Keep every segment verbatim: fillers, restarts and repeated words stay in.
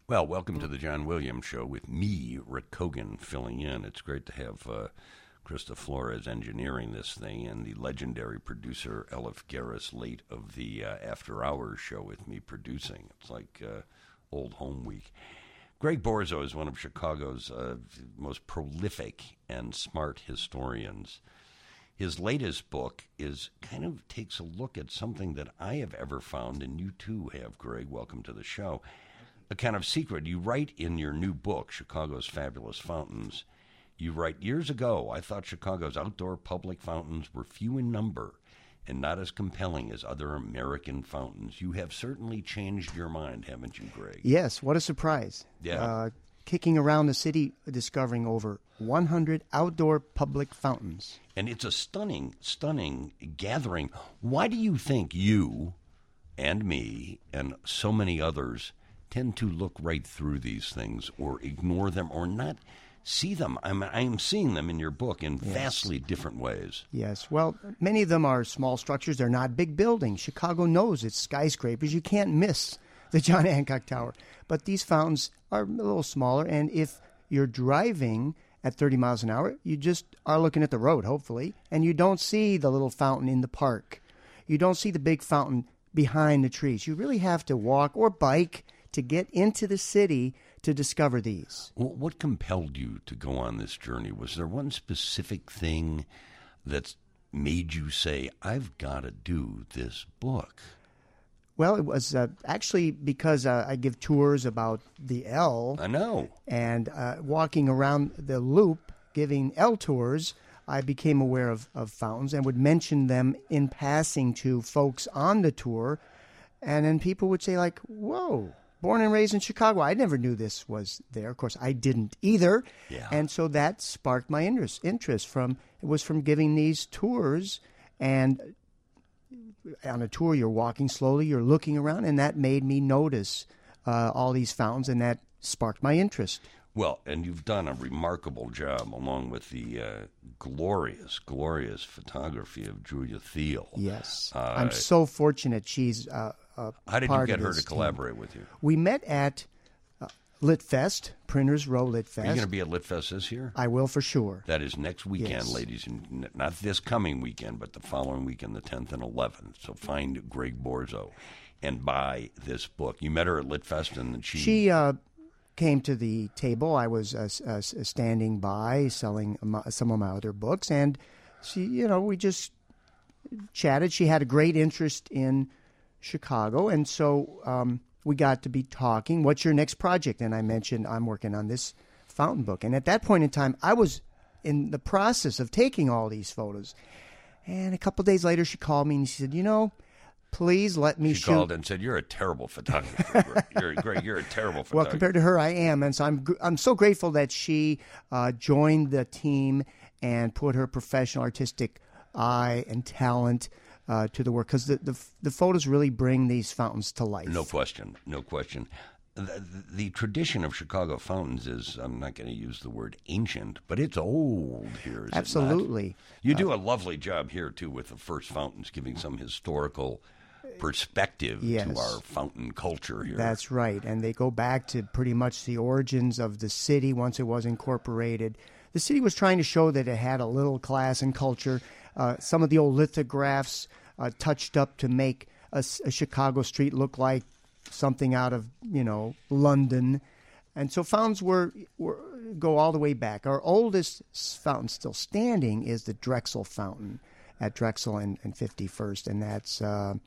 Well, welcome to the John Williams Show with me, Rick Kogan, filling in. It's great to have uh, Krista Flores engineering this thing and the legendary producer Elif Garris late of the uh, After Hours show with me producing. It's like uh, old home week. Greg Borzo is one of Chicago's uh, most prolific and smart historians. His latest book is kind of takes a look at something that I have ever found, and you too have, Greg. Welcome to the show. A kind of secret. You write in your new book, Chicago's Fabulous Fountains, you write, years ago, I thought Chicago's outdoor public fountains were few in number and not as compelling as other American fountains. You have certainly changed your mind, haven't you, Greg? Yes, what a surprise. Yeah. Uh, kicking around the city, discovering over one hundred outdoor public fountains. And it's a stunning, stunning gathering. Why do you think you and me and so many others tend to look right through these things or ignore them or not see them? I'm, I'm seeing them in your book in Yes. vastly different ways. Yes, well, many of them are small structures. They're not big buildings. Chicago knows it's skyscrapers. You can't miss the John Hancock Tower. But these fountains are a little smaller, and if you're driving at thirty miles an hour, you just are looking at the road, hopefully, and you don't see the little fountain in the park. You don't see the big fountain behind the trees. You really have to walk or bike to get into the city to discover these. Well, what compelled you to go on this journey? Was there one specific thing that made you say, I've got to do this book? Well, it was uh, actually because uh, I give tours about the L. I know. And uh, walking around the loop, giving L tours, I became aware of, of fountains and would mention them in passing to folks on the tour. And then people would say, like, whoa, born and raised in Chicago. I never knew this was there. Of course, I didn't either. Yeah. And so that sparked my interest. Interest from it was from giving these tours. And on a tour, you're walking slowly, you're looking around, and that made me notice uh, all these fountains, and that sparked my interest. Well, and you've done a remarkable job along with the uh, glorious, glorious photography of Julia Thiel. Yes. Uh, I'm so fortunate she's uh, a How did you part get of her this to team. collaborate with you? We met at uh, Litfest, Printers Row Litfest. Are you going to be at Litfest this year? I will for sure. That is next weekend, Yes. ladies, and not this coming weekend, but the following weekend, the tenth and eleventh. So find Greg Borzo and buy this book. You met her at Litfest, and she... She uh, came to the table. I was uh, uh, standing by selling my, some of my other books, and she, you know, we just chatted. She had a great interest in Chicago, and so um, we got to be talking. What's your next project? And I mentioned I'm working on this fountain book. And at that point in time, I was in the process of taking all these photos. And a couple of days later, she called me and she said, you know, please let me She shoot. called and said, "You're a terrible photographer, Greg. You're, Greg, you're a terrible photographer." Well, compared to her, I am, and so I'm gr- I'm so grateful that she uh, joined the team and put her professional, artistic eye and talent uh, to the work, because the, the the photos really bring these fountains to life. No question, no question. The, the tradition of Chicago fountains is, I'm not going to use the word ancient, but it's old here, is it not? Absolutely. You do a lovely job here, too, with the first fountains, giving some historical perspective Yes. to our fountain culture here. That's right, and they go back to pretty much the origins of the city once it was incorporated. The city was trying to show that it had a little class and culture. Uh, some of the old lithographs uh, touched up to make a, a Chicago street look like something out of, you know, London. And so fountains were, were go all the way back. Our oldest fountain still standing is the Drexel Fountain at Drexel and, and fifty-first, and that's uh,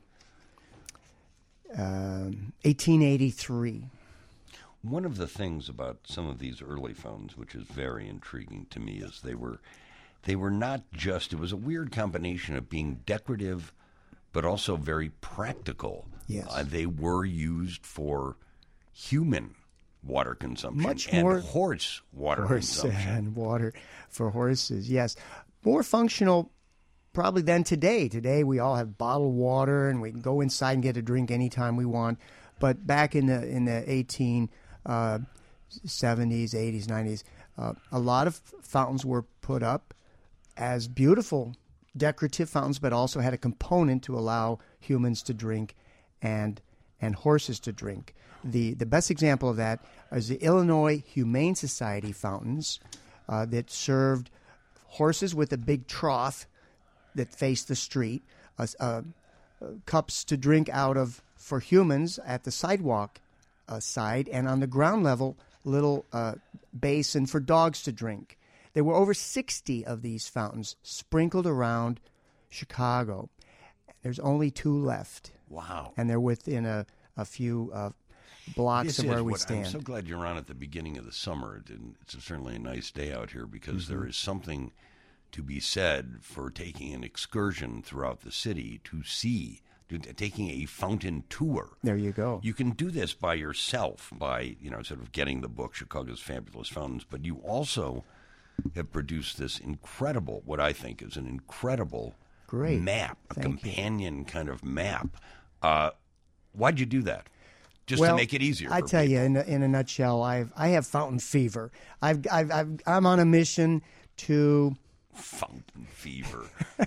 uh, eighteen eighty-three. One of the things about some of these early fountains, which is very intriguing to me, is they were they were not just, it was a weird combination of being decorative but also very practical. Yes. Uh, they were used for human water consumption Much and more horse water Horse consumption. and water for horses, yes. More functional probably than today. Today we all have bottled water and we can go inside and get a drink anytime we want. But back in the in the eighteen seventies, eighties, nineties, uh, a lot of fountains were put up as beautiful decorative fountains, but also had a component to allow humans to drink and and horses to drink. The the best example of that is the Illinois Humane Society fountains uh, that served horses with a big trough that faced the street, uh, uh, cups to drink out of for humans at the sidewalk uh, side, and on the ground level, little uh, basin for dogs to drink. There were over sixty of these fountains sprinkled around Chicago. There's only two left. Wow. And they're within a, a few uh, blocks This of where is we what, stand. I'm so glad you're on at the beginning of the summer. It, it's certainly a nice day out here because mm-hmm. there is something to be said for taking an excursion throughout the city to see, to, taking a fountain tour. There you go. You can do this by yourself by, you know, sort of getting the book, Chicago's Fabulous Fountains, but you also have produced this incredible, what I think is an incredible Great. map, a Thank companion you. kind of map. Uh, why'd you do that? Just well, to make it easier. I for tell people. you, in a, in a nutshell, I've I have fountain fever. I've, I've, I've I'm on a mission to fountain fever.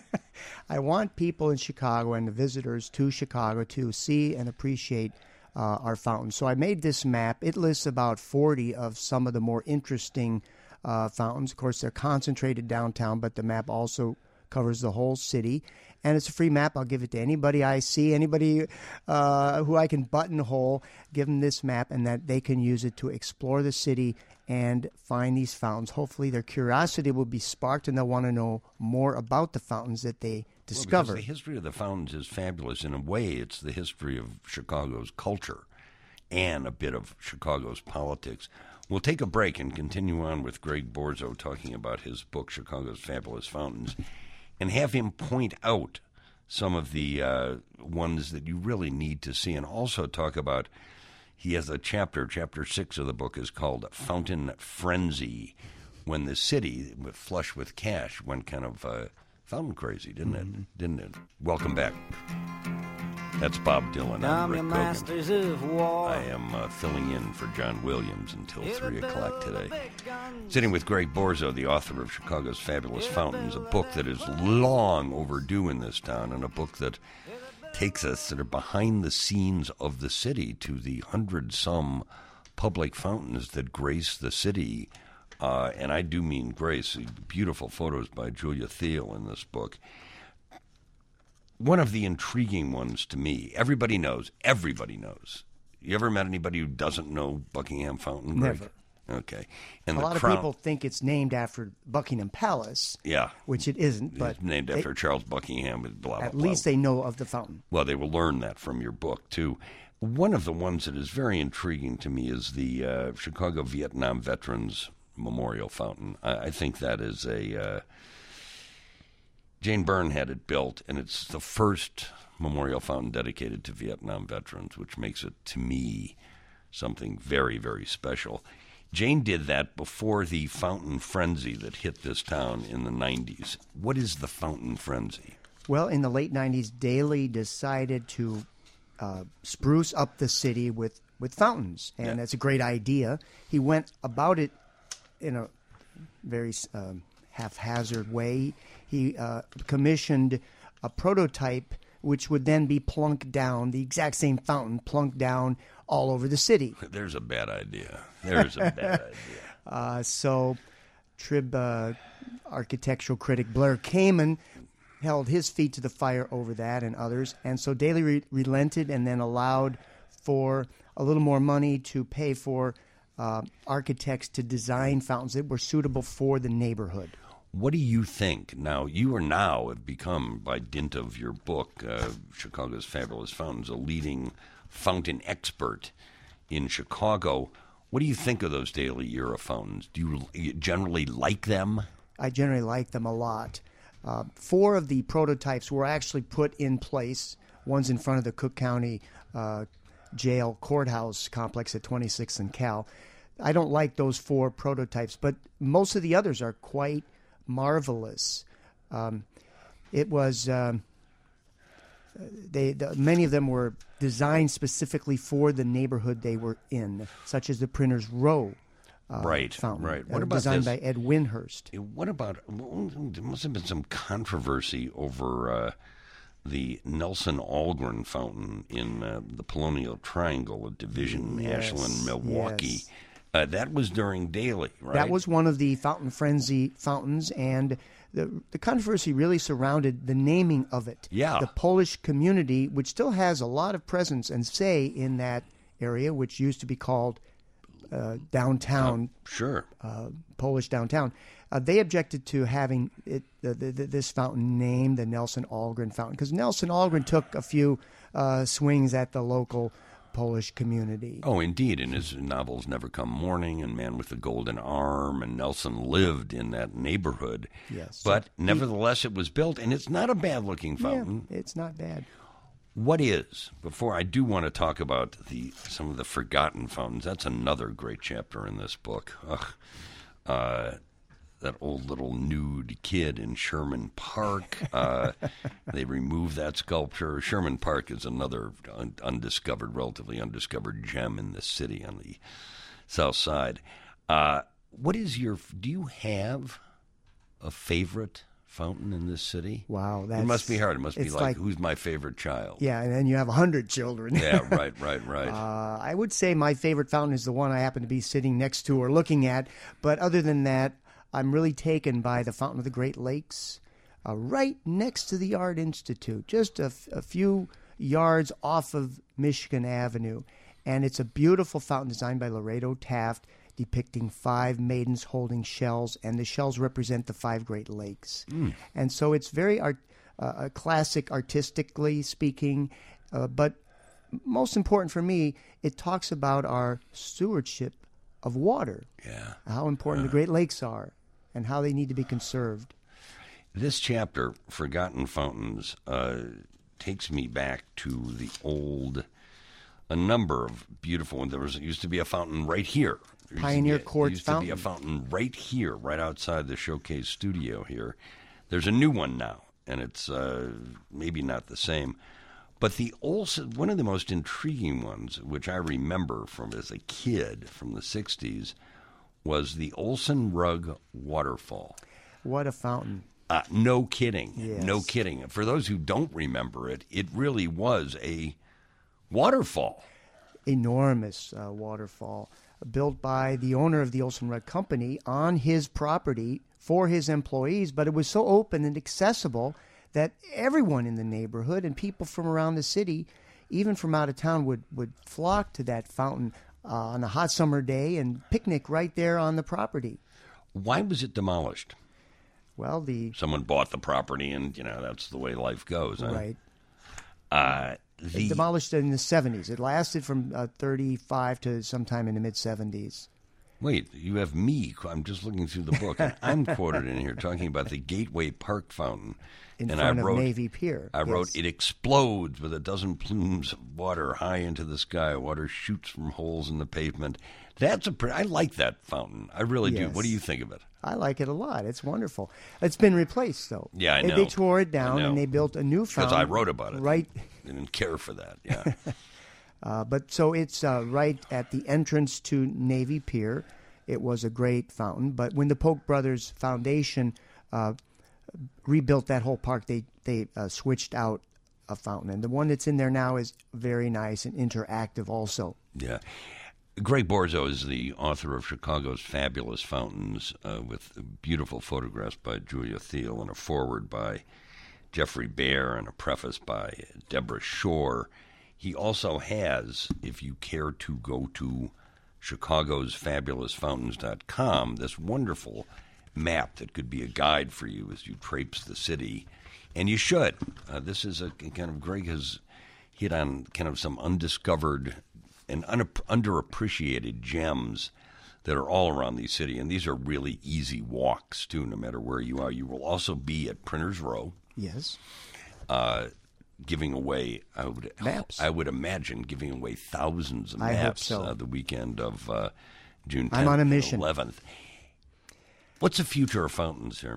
I want people in Chicago and the visitors to Chicago to see and appreciate uh, our fountains. So I made this map. It lists about forty of some of the more interesting uh, fountains. Of course, they're concentrated downtown, but the map also covers the whole city. And it's a free map. I'll give it to anybody I see, anybody uh, who I can buttonhole, give them this map, and that they can use it to explore the city and find these fountains. Hopefully their curiosity will be sparked and they'll want to know more about the fountains that they discover. Well, because the history of the fountains is fabulous. In a way, it's the history of Chicago's culture and a bit of Chicago's politics. We'll take a break and continue on with Greg Borzo talking about his book, Chicago's Fabulous Fountains, and have him point out some of the uh, ones that you really need to see, and also talk about, he has a chapter, chapter six of the book is called Fountain Frenzy, when the city, flush with cash, went kind of uh, fountain crazy, didn't mm-hmm. it? Didn't it? Welcome back. That's Bob Dylan. I'm Rick masters of war. I am uh, filling in for John Williams until three o'clock today. Sitting with Greg Borzo, the author of Chicago's Fabulous Fountains, a book that is long overdue in this town, and a book that takes us sort of behind the scenes of the city to the hundred-some public fountains that grace the city. Uh, and I do mean grace. Beautiful photos by Julia Thiel in this book. One of the intriguing ones to me, everybody knows, everybody knows. You ever met anybody who doesn't know Buckingham Fountain? Greg? Never. Okay. And a the lot crown, of people think it's named after Buckingham Palace, yeah, which it isn't. But it's named they, after Charles Buckingham. Blah, blah, at blah. least they know of the fountain. Well, they will learn that from your book, too. One of the ones that is very intriguing to me is the uh, Chicago Vietnam Veterans Memorial Fountain. I, I think that is a... Uh, Jane Byrne had it built, and it's the first memorial fountain dedicated to Vietnam veterans, which makes it, to me, something very, very special. Jane did that before the fountain frenzy that hit this town in the nineties. What is the fountain frenzy? Well, in the late nineties, Daley decided to uh, spruce up the city with, with fountains, and yeah. that's a great idea. He went about it in a very um, haphazard way. He uh, commissioned a prototype which would then be plunked down, the exact same fountain plunked down all over the city. There's a bad idea. There's a bad idea. Uh, so Trib uh, architectural critic Blair Kamen held his feet to the fire over that and others. And so Daley re- relented and then allowed for a little more money to pay for uh, architects to design fountains that were suitable for the neighborhood. What do you think? Now, you are now have become, by dint of your book, uh, Chicago's Fabulous Fountains, a leading fountain expert in Chicago. What do you think of those Daley era fountains? Do you generally like them? I generally like them a lot. Uh, four of the prototypes were actually put in place. One's in front of the Cook County uh, Jail Courthouse complex at twenty-sixth and Cal. I don't like those four prototypes, but most of the others are quite marvelous. Um, it was um, they the, many of them were designed specifically for the neighborhood they were in, such as the Printers Row uh, right, fountain, right. What uh, about designed this? by Ed Winhurst. What about? There must have been some controversy over uh, the Nelson Algren Fountain in uh, the Colonial Triangle at Division, Yes, Ashland, Milwaukee. yes. Uh, that was during Daley, right? That was one of the Fountain Frenzy fountains, and the the controversy really surrounded the naming of it. Yeah. The Polish community, which still has a lot of presence and say in that area, which used to be called uh, downtown, Sure. uh, Polish downtown, uh, they objected to having it the, the, the, this fountain named the Nelson Algren Fountain, because Nelson Algren took a few uh, swings at the local Polish community. Oh, indeed. In his novels Never Come Morning and Man with the Golden Arm, and Nelson lived in that neighborhood. Yes. But nevertheless, it was built, and it's not a bad-looking fountain. Yeah, it's not bad. What is, before I do want to talk about the some of the forgotten fountains, that's another great chapter in this book. Ugh. Uh, that old little nude kid in Sherman Park. Uh, they removed that sculpture. Sherman Park is another un- undiscovered, relatively undiscovered gem in the city on the south side. Uh, what is your, do you have a favorite fountain in this city? Wow, that's, it must be hard. It must be it's like, like- who's my favorite child? Yeah, and then you have a hundred children. Yeah, right, right, right. Uh, I would say my favorite fountain is the one I happen to be sitting next to or looking at. But other than that, I'm really taken by the Fountain of the Great Lakes, uh, right next to the Art Institute, just a, f- a few yards off of Michigan Avenue. And it's a beautiful fountain designed by Laredo Taft, depicting five maidens holding shells, and the shells represent the five Great Lakes. Mm. And so it's very art, uh, classic artistically speaking, uh, but most important for me, it talks about our stewardship of water, Yeah. how important Uh. the Great Lakes are, and how they need to be conserved. This chapter, Forgotten Fountains, uh, takes me back to the old, a number of beautiful ones. There was used to be a fountain right here. There used to Pioneer be a- Quartz There used to be a fountain right here, right outside the Showcase studio here. There's a new one now, and it's uh, maybe not the same. But the Olson, one of the most intriguing ones, which I remember from as a kid from the sixties, was the Olson Rug Waterfall. What a fountain. Uh, no kidding. Yes. No kidding. For those who don't remember it, it really was a waterfall. Enormous uh, waterfall built by the owner of the Olson Rug Company on his property for his employees, but it was so open and accessible that everyone in the neighborhood and people from around the city, even from out of town, would, would flock to that fountain uh, on a hot summer day and picnic right there on the property. Why was it demolished? Well, the Someone bought the property, and, you know, that's the way life goes. Huh? right. Uh, It the, demolished in the seventies. It lasted from uh, thirty-five to sometime in the mid-seventies. Wait, you have me. I'm just looking through the book, and I'm quoted in here talking about the Gateway Park Fountain. In and front I of wrote, Navy Pier. I wrote, Yes. it explodes with a dozen plumes of water high into the sky. Water shoots from holes in the pavement. That's a pretty, I like that fountain. I really do. Yes. What do you think of it? I like it a lot. It's wonderful. It's been replaced, though. Yeah, I They- know. They tore it I down know. and they built a new Because fountain. I wrote about it. Right. I didn't care for that. Yeah. Uh, but so it's uh, right at the entrance to Navy Pier. It was a great fountain. But when the Polk Brothers Foundation uh, rebuilt that whole park, they, they uh, switched out a fountain. And the one that's in there now is very nice and interactive also. Yeah. Greg Borzo is the author of Chicago's Fabulous Fountains, uh, with beautiful photographs by Julia Thiel and a foreword by Jeffrey Baer and a preface by Deborah Shore. He also has, if you care to go to chicagos fabulous fountains dot com, this wonderful map that could be a guide for you as you traipse the city. And you should. Uh, this is a kind of, Greg has hit on kind of some undiscovered and un- underappreciated gems that are all around the city. And these are really easy walks, too, no matter where you are. You will also be at Printers Row. Yes. Uh, giving away, I would, Maps. I would imagine, giving away thousands of I hope maps so. uh, the weekend of uh, June tenth I'm on a and mission. eleventh. What's the future of fountains here?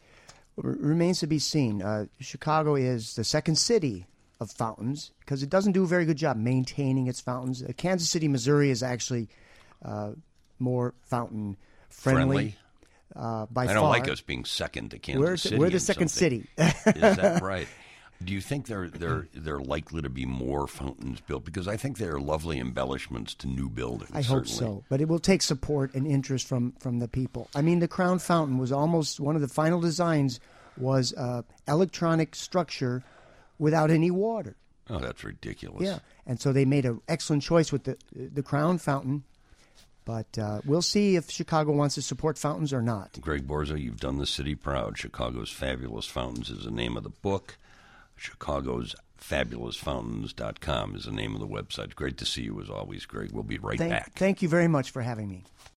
R- remains to be seen. Uh, Chicago is the second city of fountains because it doesn't do a very good job maintaining its fountains. Uh, Kansas City, Missouri is actually uh, more fountain friendly. Uh, by I far. don't like us being second to Kansas We're, City. we're the in second something. city. Is that right? Do you think there there there are likely to be more fountains built? Because I think they're lovely embellishments to new buildings. I hope certainly. so, but it will take support and interest from, from the people. I mean, the Crown Fountain was almost one of the final designs was uh, electronic structure without any water. Oh, that's ridiculous. Yeah, and so they made an excellent choice with the the Crown Fountain. But uh, we'll see if Chicago wants to support fountains or not. Greg Borza, you've done the city proud. Chicago's Fabulous Fountains is the name of the book. Chicago's Fabulous Fountains dot com is the name of the website. Great to see you as always, Greg. We'll be right thank, back. Thank you very much for having me.